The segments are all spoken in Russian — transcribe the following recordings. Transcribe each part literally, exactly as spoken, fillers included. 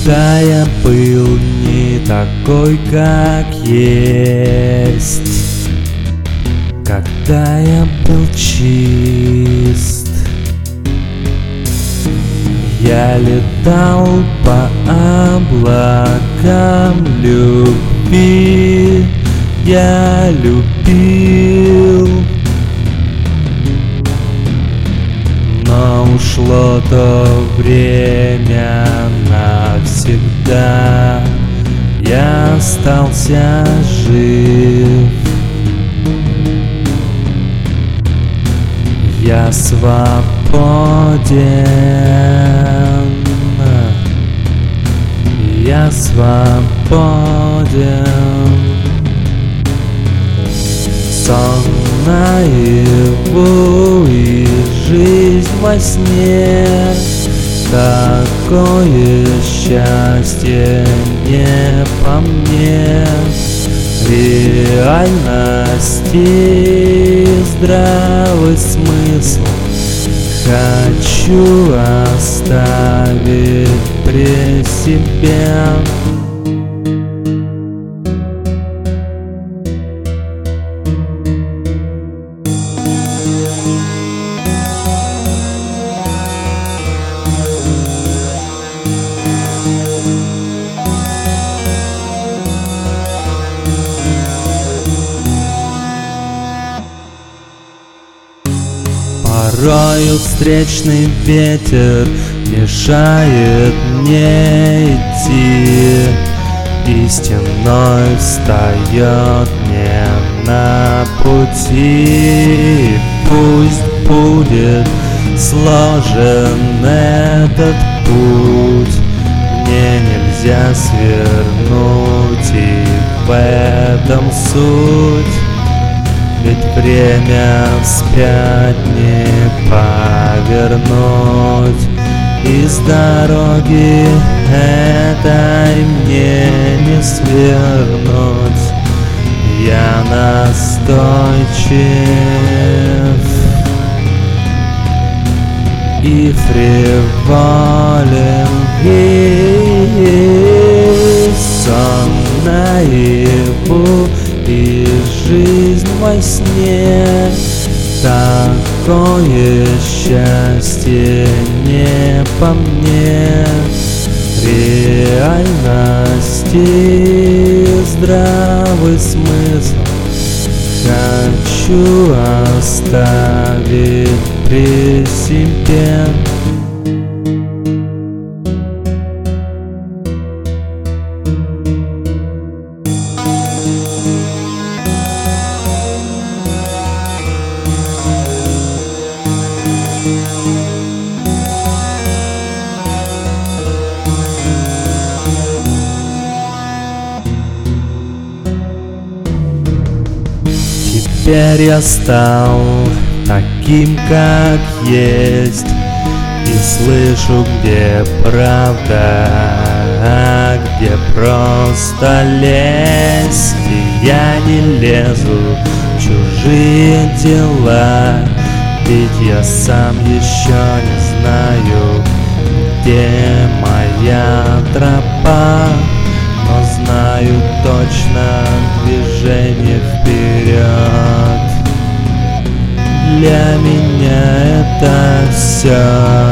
Когда я был не такой, как есть, когда я был чист, я летал по облакам любви, я любил. Но ушло то время навсегда, я остался жив. Я свободен, я свободен. Сон наяву и жизнь во сне, такое счастье не по мне. Реальность и здравый смысл хочу оставить при себе. Порою встречный ветер мешает мне идти, и стеной встает мне на пути. Пусть будет сложен этот путь, мне нельзя свернуть, и в этом суть. Ведь время вспять не повернуть, и с дороги этой мне не свернуть. Я настойчив и фриволен, и сон наяву и жизнь во сне, такое счастье не по мне. Реальность и здравый смысл хочу оставить при себе. Теперь я стал таким, как есть, и слышу, где правда, а где просто лезть. И я не лезу в чужие дела, ведь я сам еще не знаю, где моя тропа. Но знаю точно движение вперед. Для меня это все.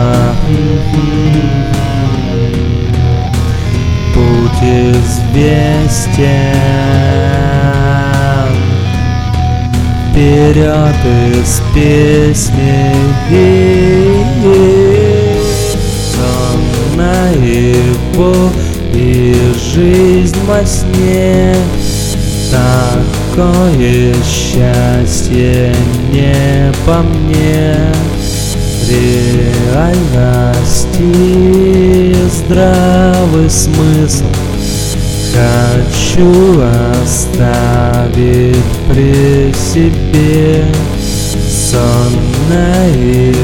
Путь известен, вперед из песни. Сон наяву и жизнь во сне, такое счастье не по мне. Реальность и здравый смысл хочу оставить при себе. Сон наяву